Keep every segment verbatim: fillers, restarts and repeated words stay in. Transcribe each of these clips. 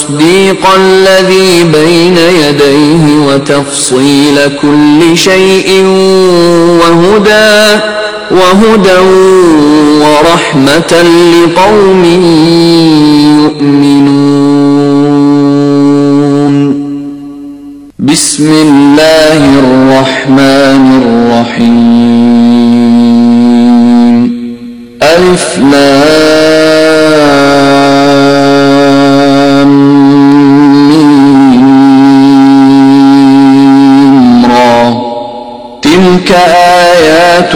وتصديق الذي بين يديه وتفصيل كل شيء وهدى وهدى ورحمة لقوم يؤمنون. بسم الله الرحمن الرحيم. ألف لام ميم را. تلك آيات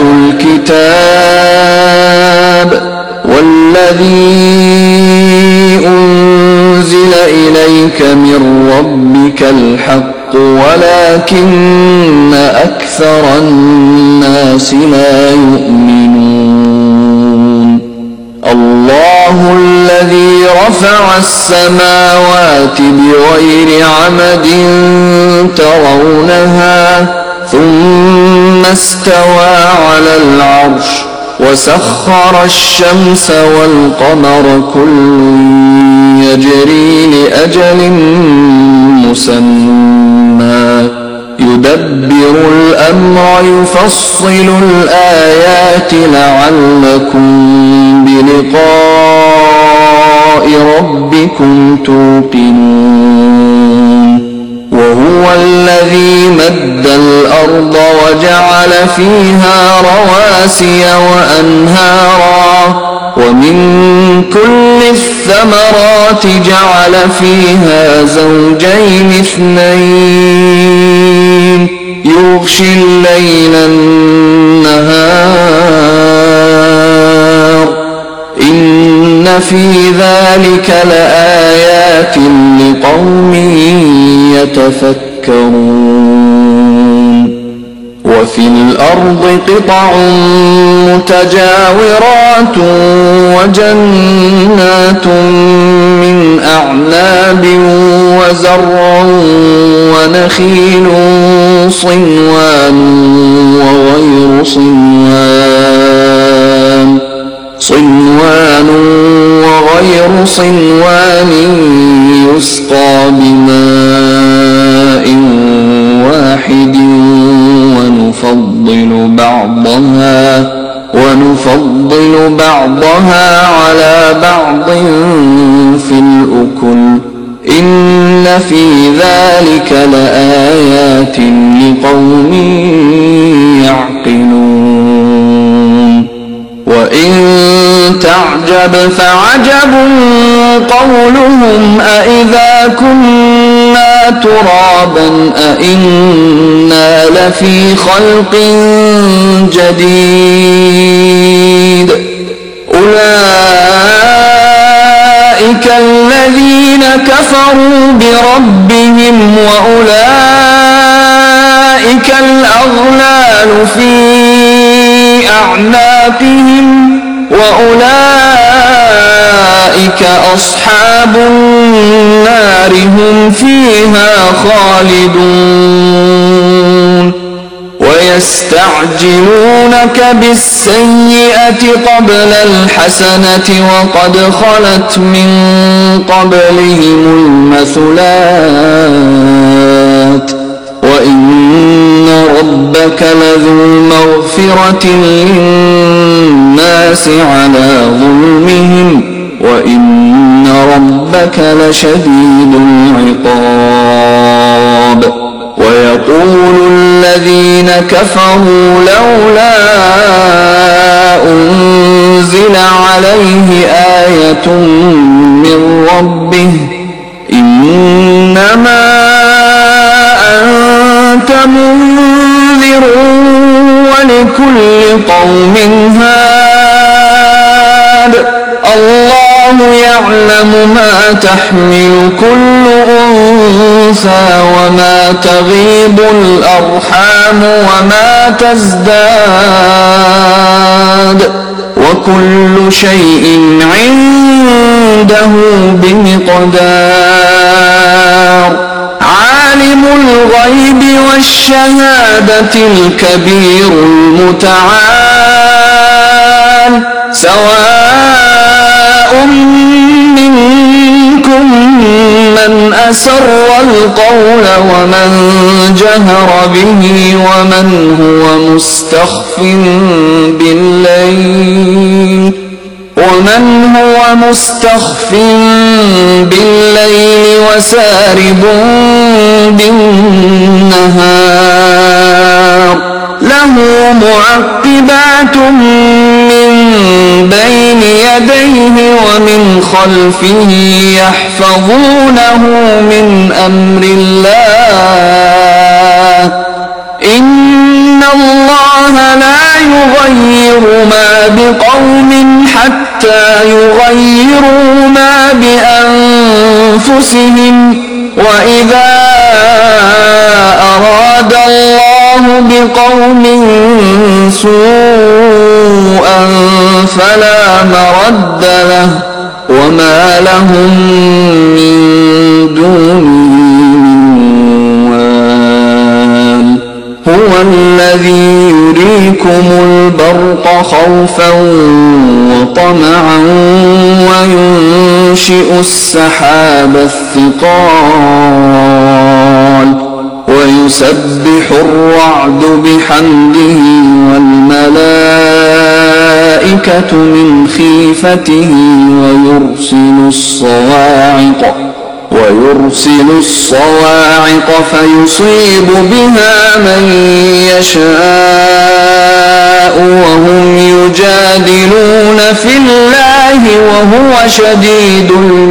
الكتاب والذي أنزل إليك من ربك الحق ولكن أكثر الناس لا يؤمنون. الله الذي رفع السماوات بغير عمد ترونها ثم استوى على العرش وسخر الشمس والقمر كل يجري لأجل مسمى يدبر الأمر يفصل الآيات لعلكم بلقاء ربكم توقنون. وهو الذي مد الأرض وجعل فيها رواسي وأنهارا ومن كل الثمرات جعل فيها زوجين اثنين يغشي الليل النهار إن في ذلك لآيات لقوم يتفكرون. وفي الأرض قطع متجاورات وجنات من أعناب وزرع ونخيل صنوان وغير صنوان صنوان وغير صنوان يسقى بماء واحد ونفضل بعضها ونفضل بعضها على بعض في الأكل إن في ذلك لآيات لقوم يعقلون. وإن تعجب فعجب قولهم أإذا كنا ترابا أإنا لفي خلق جديد. أولئك الذين كفروا بربهم وأولئك الأغلال في أعناقهم وأولئك أصحاب النار هم فيها خالدون. ويستعجلونك بالسيئة قبل الحسنة وقد خلت من قبلهم المثلات وإن ربك لذو مغفرة للناس على ظلمهم وإن ربك لشديد العقاب. ويقول الذين كفروا لولا أنزل عليه آية من ربه إنما أنت منذر ولكل قوم هاد الله يعلم ما تحمل كل أنثى وما تغيض الأرحام وما تزداد وكل شيء عنده بمقدار. عالم الغيب والشهادة الكبير المتعال سواء منكم من أسر القول ومن جهر به ومن هو مستخف بالليل ومن هو مستخف بالليل وسارب بالنهار له معقبات من بين يديه ومن خلفه يحفظونه من أمر الله إن الله لا يغير ما بقوم حتى يغيروا ما بأنفسهم وإذا أراد الله بقوم سوءا فلا مرد له وما لهم من دونه من وال هو الذي يريكم البرق خوفا وطمعا وينشئ السحاب الثقال ويسبح الرعد بحمده والملائكة من خيفته ويرسل الصواعق ويرسل الصواعق فيصيب بها من يشاء وهم يجادلون في الله وهو شديد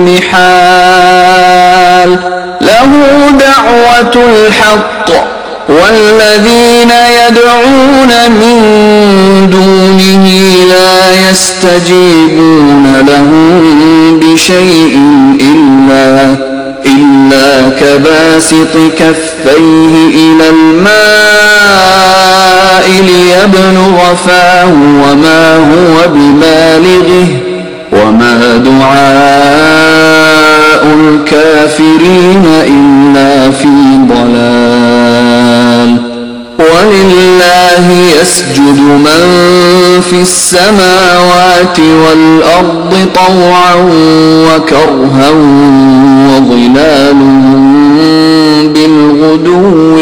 المحال له دعوة الحق والذين يدعون من دونه لا يستجيبون لهم بشيء إلا إلا كباسط كفيه إلى الماء ليبلغ فاه وما هو ببالغه وما دعاء الكافرين إلا في ضلال ولله يسجد من في السماوات والأرض طوعا وكرها وظلالهم بالغدو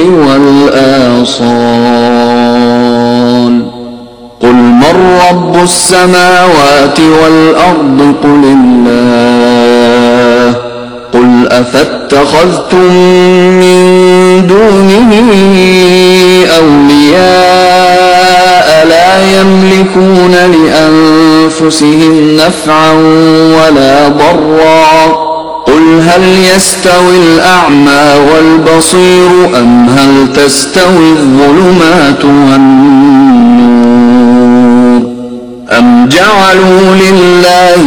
والآصال قل من رب السماوات والأرض قل الله قل أفاتخذتم من دونه أولياء لا يملكون لأنفسهم نفعا ولا ضرا قل هل يستوي الأعمى والبصير أم هل تستوي الظلمات والنور أم جعلوا لله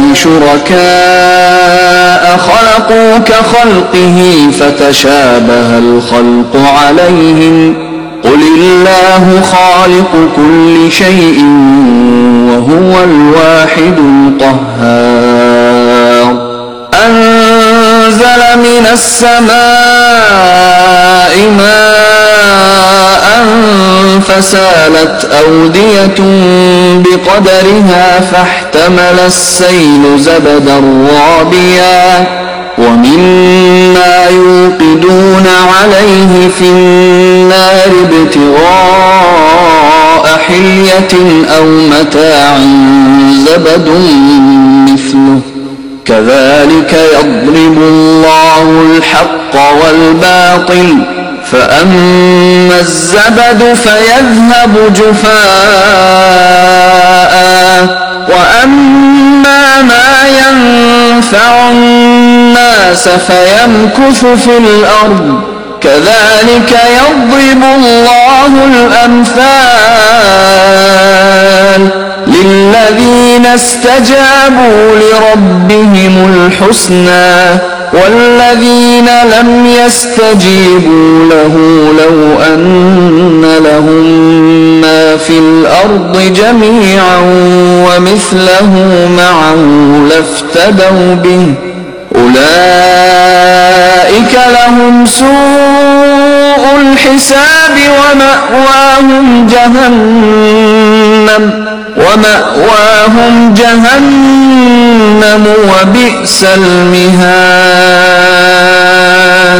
شركاء خلقوا كخلقه فتشابه الخلق عليهم قل الله خالق كل شيء وهو الواحد القهار أنزل من السماء ماء فسالت أودية بقدرها فاحتمل السيل زبدا رابيا ومما يوقدون عليه في النار ابتغاء حلية أو متاع زبد مثله كذلك يضرب الله الحق والباطل فأما الزبد فيذهب جفاء وأما ما ينفع الناس فيمكث في الأرض كذلك يضرب الله الأمثال للذين استجابوا لربهم الحسنى والذين لم يستجيبوا له لو أن لهم ما في الأرض جميعا ومثله معه لافتدوا به أولئك لهم سوء الحساب ومأواهم جهنم ومأواهم جهنم وبئس المهاد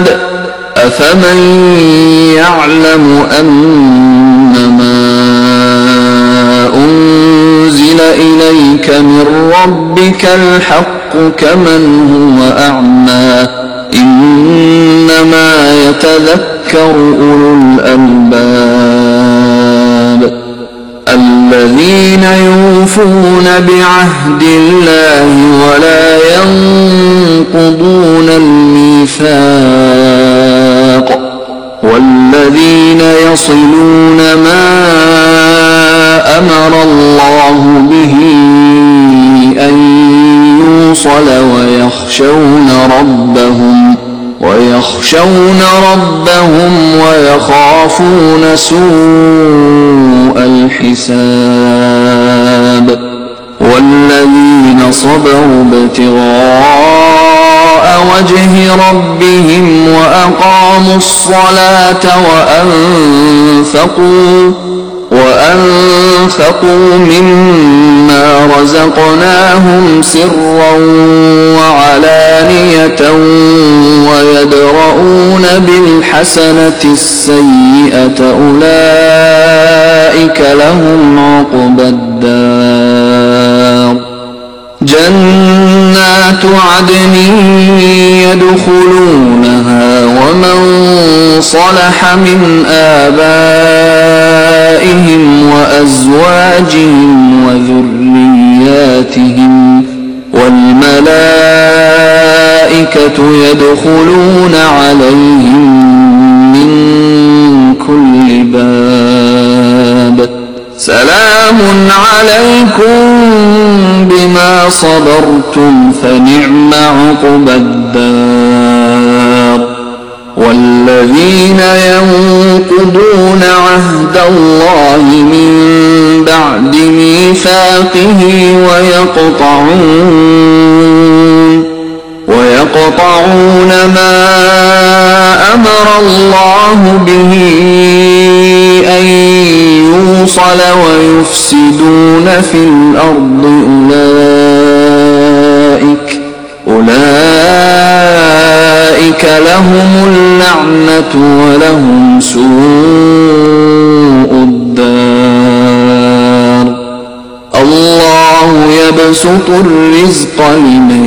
أفمن يعلم أنما أنزل إليك من ربك الحق كمن هو أعمى إنما يتذكر أولو الألباب الذين يوفون بعهد الله ولا ينقضون الميثاق والذين يصلون ما أمر الله به أن يوصل ويخشون ربهم ويخشون ربهم ويخافون سوء الحساب والذين صبروا ابتغاء وجه ربهم وأقاموا الصلاة وأنفقوا وأنفقوا مما رزقناهم سرا وعلانية ويدرؤون بالحسنة السيئة أولئك لهم عقبى الدار جنات عدن يدخلونها ومن صلح من آبائهم وأزواجهم وذرياتهم والملائكة يدخلون عليهم من كل باب سلام عليكم بما صبرتم فنعم عقبى الدار والذين ينقضون عهد الله من بعد ميثاقه ويقطعون ويقطعون ما أمر الله به أن يوصل ويفسدون في الأرض أولئك أولئك لهم اللعنة ولهم سوء الدار الله يبسط الرزق لمن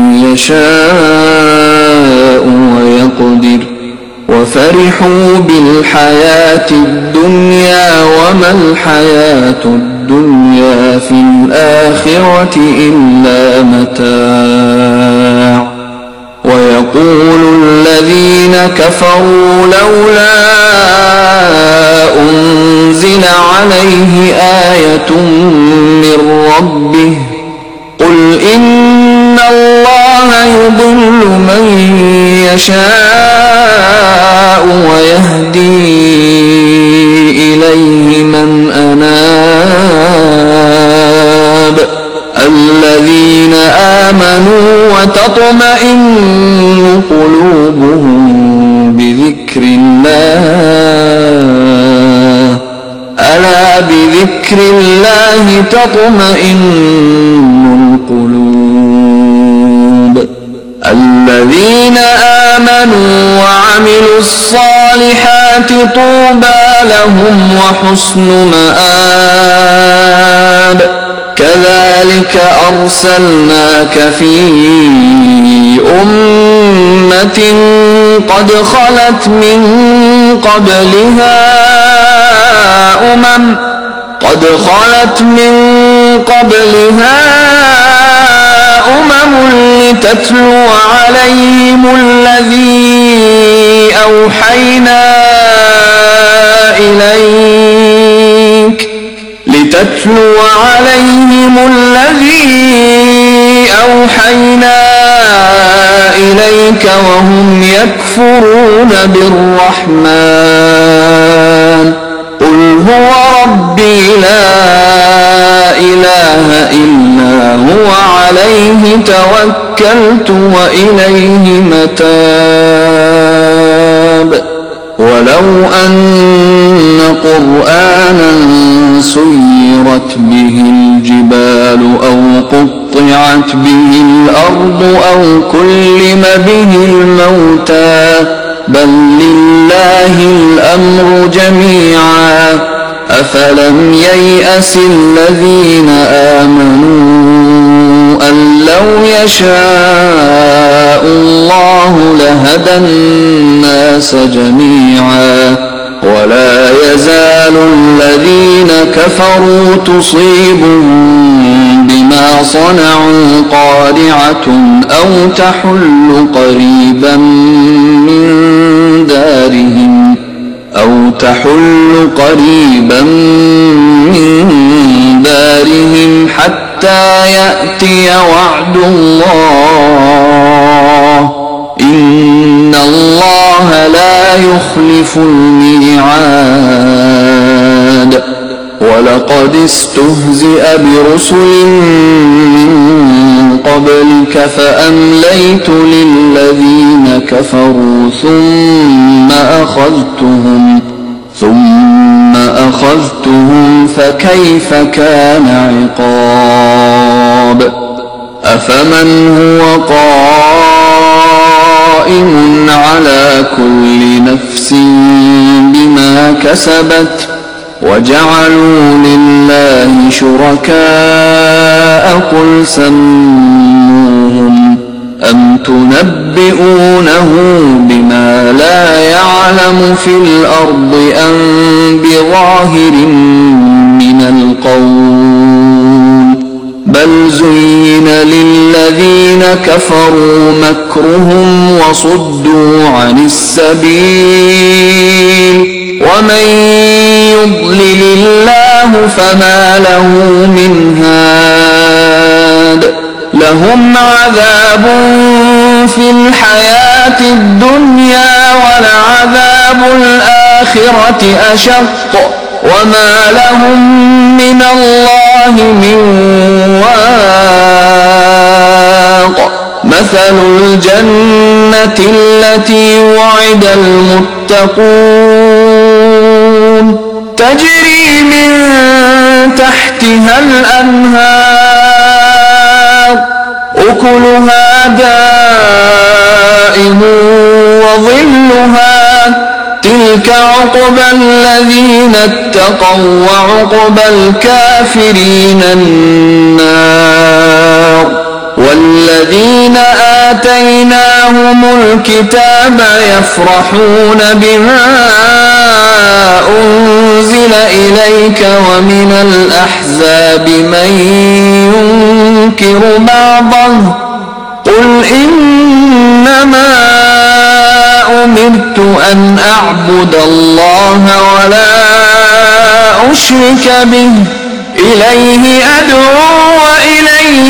يشاء ويقدر وفرحوا بالحياة الدنيا وما الحياة الدنيا في الآخرة إلا متاع ويقول الذين كفروا لولا أنزل عليه آية من ربه قل إن الله يضل من يشاء ويهدي إليه من أناب الذين آمنوا وتطمئن قلوبهم بذكر الله ألا بذكر الله تطمئن القلوب الذين آمنوا وعملوا الصالحات طوبى لهم وحسن مآب كذلك أرسلناك في أمة قد خلت من قبلها أمم قد خلت من قبلها أمم لتتلو عليهم الذي أوحينا إليك لتتلو عليهم الذي أوحينا إليك وهم يكفرون بالرحمن قل هو ربي لا إله إلا هو عليه توكلت وإليه متاب ولو أن قرآنا سيرت به الجبال أو قطعت به الأرض أو كلم به الموتى بل لله الأمر جميعا أفلم ييأس الذين آمنوا أن لو يشاء الله لهدى الناس جميعا ولا يزال الذين كفروا تصيبهم بما صنعوا قارعة أو تحل قريبا من دارهم أو تحل قريبا من دارهم حتى يأتي وعد الله إن الله لا يخلف الميعاد ولقد استهزئ برسل من قبلك فأمليت للذين كفروا ثم أخذتهم ثم أخذتهم فكيف كان عقاب أفمن هو قائم على كل نفس بما كسبت وجعلوا لله شركاء قل سموهم أم تنبئونه بما لا يعلم في الأرض أم بظاهر من القول بل زين للذين كفروا مكرهم وصدوا عن السبيل ومن يضلل الله فما له من هاد لهم عذاب في الحياة الدنيا ولعذاب الآخرة أشق وما لهم من الله من واق مثل الجنة التي وعد المتقون تجري من تحتها الأنهار أكلها دائم وظلها تلك عقبى الذين اتقوا وعقبى الكافرين النار والذين آتيناهم الكتاب يفرحون بما أنزل إليك ومن الأحزاب من ينكر بعضه قل إنما أمرت أن أعبد الله ولا أشرك به إليه أدعو وإليه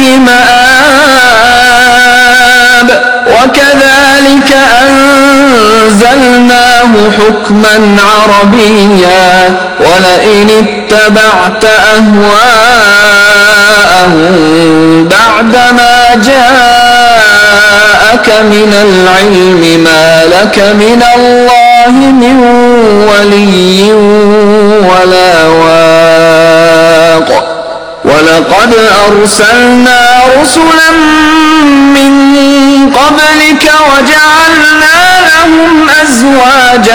مآب وكذلك أنزلناه حكما عربيا ولئن اتبعت أهواءهم بعدما جاءك من العلم ما لك من الله من ولي ولا واق ولقد أرسلنا رسلا من قبلك وجعلنا لهم أزواجا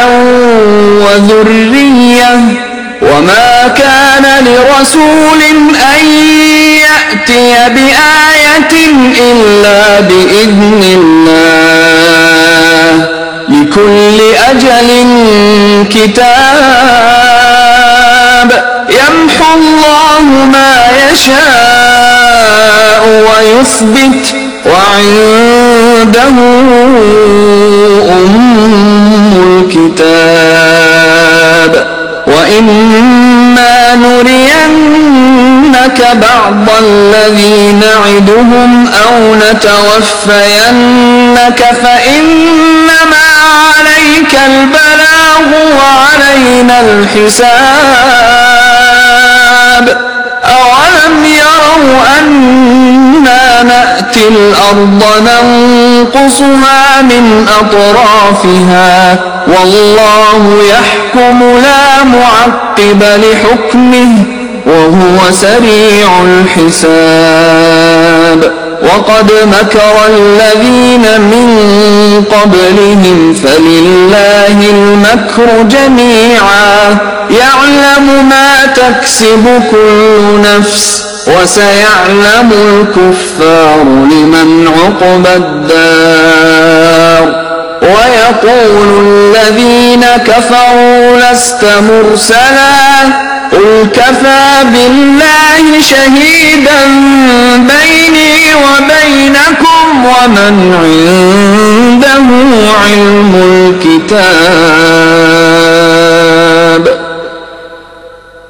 وذرية وما كان لرسول أن يأتي بآية إلا بإذن الله لكل أجل كتاب يمحو الله ما يشاء ويثبت وعنده أم الكتاب وإما نرينك بعض الذي نعدهم أو نتوفينك فإنما عليك البلاغ وعلينا الحساب أولم يروا أنا نأتي الأرض ننقصها من أطرافها والله يحكم لا معقب لحكمه وهو سريع الحساب وقد مكر الذين من قبلهم فلله المكر جميعا يعلم ما تكسب كل نفس وسيعلم الكفار لمن عقبى الدار ويقول الذين كفروا لست مرسلا قل كفى بالله شهيدا بيني وبينكم ومن عنده علم الكتاب